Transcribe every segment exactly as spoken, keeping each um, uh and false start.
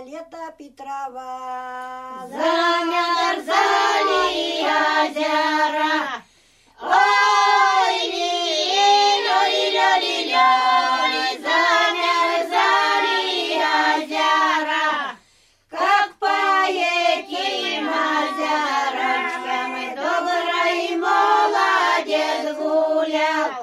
лето Петрова. Замерзали озера. Ой, ли-ли-ли-ли-ли-ли, замерзали озера. Как по этим озерочкам добрый молодец гулял.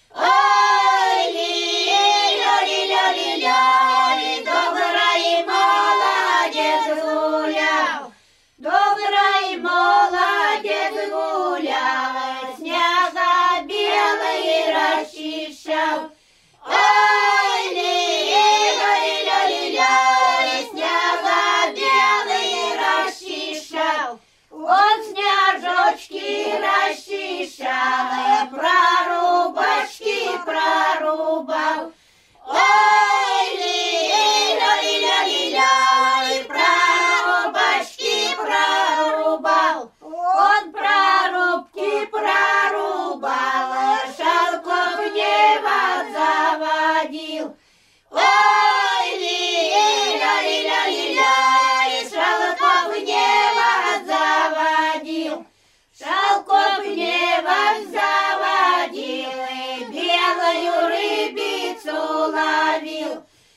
Ой, ли-ли-ли-ли-ли-ли, добрый молодец гулял. Добрый молодец гулял, снега белый расчищал. Ой, ли-ли-ли-ли-ли, снега белый расчищал. Он снежочки расчищал, прорубочки прорубал. Ой, ли-ли-ли-ли-ли, прорубочки прорубал. Он прорубки прорубал, шелков небо заводил. Ой, ли-ли-ли-ли-ли, шелков небо заводил. Шелков небо заводил, белую рыбицу ловил.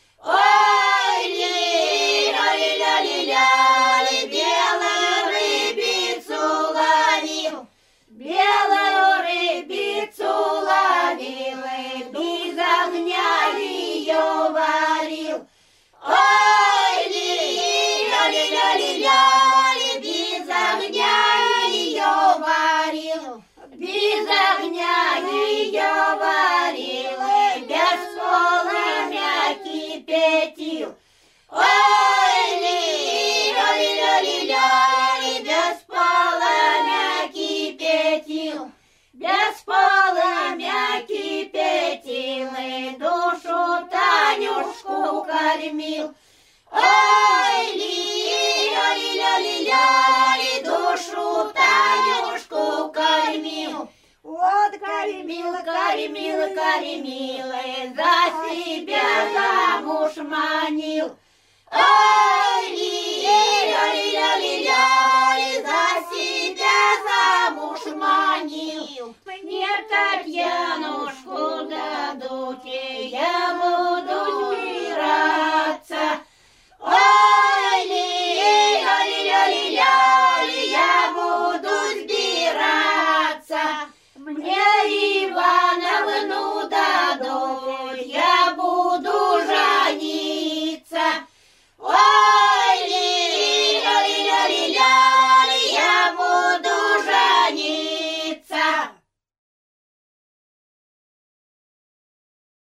Ой, ли-ли-ли-ли-ли, белую рыбицу ловил. Белую рыбицу ловил, без огня ее варил. Ой, ли-ли-ли-ли-ли, без огня ее варил. Без огня ее варил, без полымя кипятил. Ой, ли-ли-ли-ли-ли, без полымя кипятил. Без полымя кипятил, душу Танюшку кормил. Ой, ли-ли-ли-ли, душу Танюшку кормил. Вот кормил, Кормил, кормил, кормил, за себя